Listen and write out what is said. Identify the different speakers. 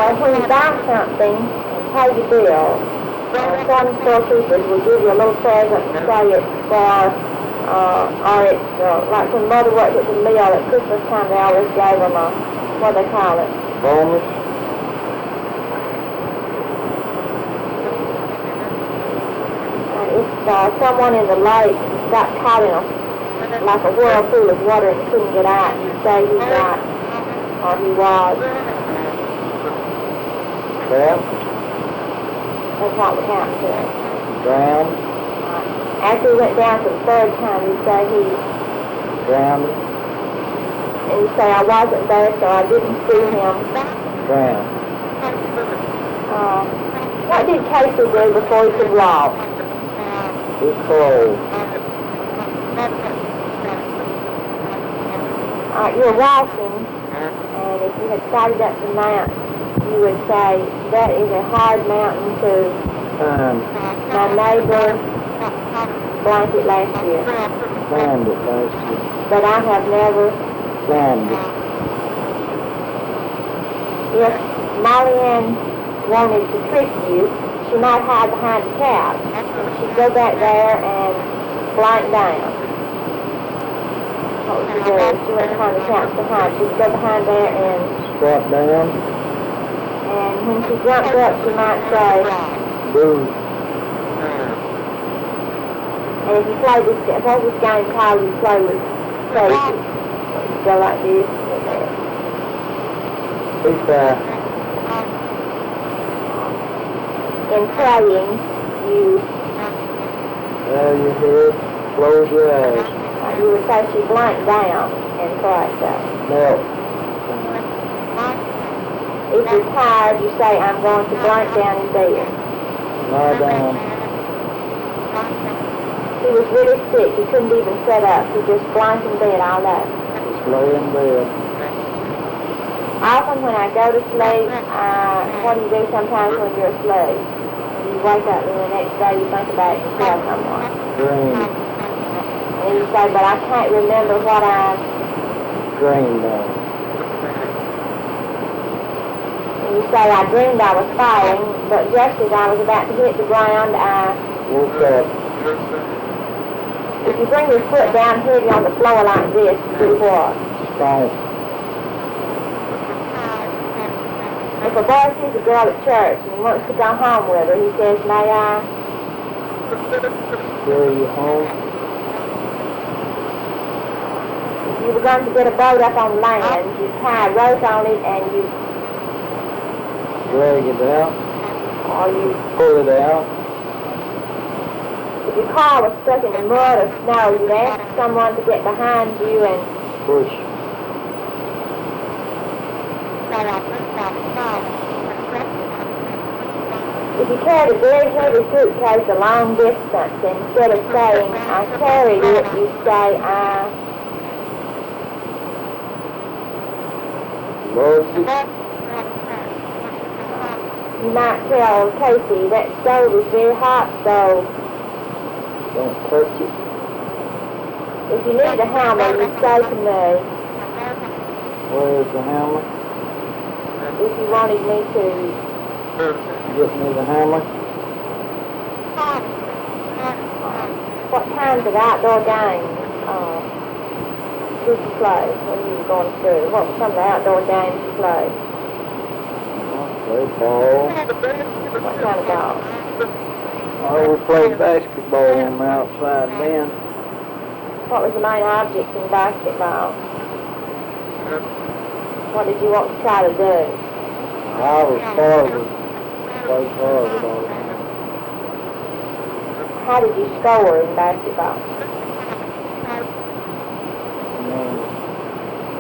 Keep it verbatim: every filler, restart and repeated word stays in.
Speaker 1: Well, when you buy something and pay your bill, uh, some storekeepers will give you a little present and say it's for, uh, or it's, uh, like when Mother worked at the mill at Christmas time, they always gave them a, what do they call it?
Speaker 2: Bonus.
Speaker 1: And if uh, someone in the lake got caught in a, like a whirlpool of water and couldn't get out, you say he got, or he was.
Speaker 2: Yeah.
Speaker 1: That's what would happen to him.
Speaker 2: Drowned.
Speaker 1: Uh, after he went down for the third time, you say he,
Speaker 2: Drowned.
Speaker 1: and you say, I wasn't there, so I didn't see him.
Speaker 2: Drowned.
Speaker 1: Uh, what did Casey do before he could walk?
Speaker 2: It's cold.
Speaker 1: Uh, you're walking, and if you had started up the mountain, you would say, that is a hard mountain to
Speaker 2: Time.
Speaker 1: my neighbor blanket last year,
Speaker 2: Climbed it last year.
Speaker 1: but I have never.
Speaker 2: Climbed it.
Speaker 1: If Molly Ann wanted to trick you, she might hide behind the couch. She'd go back there and blank down. What would she do? She went behind the couch behind. She'd go behind there and,
Speaker 2: Squat down.
Speaker 1: and when she jumped up, she might say,
Speaker 2: Boo.
Speaker 1: and if you play this game, what was this game called you play with Casey? You go like this, like that.
Speaker 2: Peace out.
Speaker 1: In praying, you,
Speaker 2: Bow your head. Close your eyes.
Speaker 1: uh, you would say she blanked down and pray, so.
Speaker 2: Melt.
Speaker 1: If you're tired, you say, I'm going to blank down in bed.
Speaker 2: Lie down.
Speaker 1: He was really sick. He couldn't even sit up. He just blanked in bed all day.
Speaker 2: Just lay in bed.
Speaker 1: Often when I go to sleep, uh, what do you do sometimes when you're asleep? You wake up and the next day you think about it and tell someone.
Speaker 2: Dream.
Speaker 1: And you say, but I can't remember what I...
Speaker 2: Dreamed of.
Speaker 1: And you say, I dreamed I was falling, but just as I was about to hit the ground, I...
Speaker 2: Woke up.
Speaker 1: If you bring your foot down heavy on the floor like this, you do what?
Speaker 2: Stomp.
Speaker 1: If a boy sees a girl at church and he wants to go home with her, he says, may I?
Speaker 2: Carry you home.
Speaker 1: If you were going to get a boat up on land, you tie a rope on it and you,
Speaker 2: Drag it out.
Speaker 1: or you,
Speaker 2: Pull it out.
Speaker 1: if your car was stuck in the mud or snow, you'd ask someone to get behind you and
Speaker 2: Push.
Speaker 1: if you carried a very heavy suitcase a long distance, instead of saying, I carried it, you say, I...
Speaker 2: Load it.
Speaker 1: You might tell Casey, that stove is very hot, so
Speaker 2: Don't touch it.
Speaker 1: if you need a hammer, you say to me,
Speaker 2: Where's the hammer?
Speaker 1: if you wanted me to,
Speaker 2: Get me the hammer.
Speaker 1: what kinds of outdoor games uh, did you play when you were going to school? What were some of the outdoor games you played?
Speaker 2: Play ball.
Speaker 1: What kind of dogs?
Speaker 2: Oh, we played basketball on the outside then.
Speaker 1: What was the main object in basketball? What did you want to try to do?
Speaker 2: I was forward. Played forward all the time.
Speaker 1: How did you score in basketball?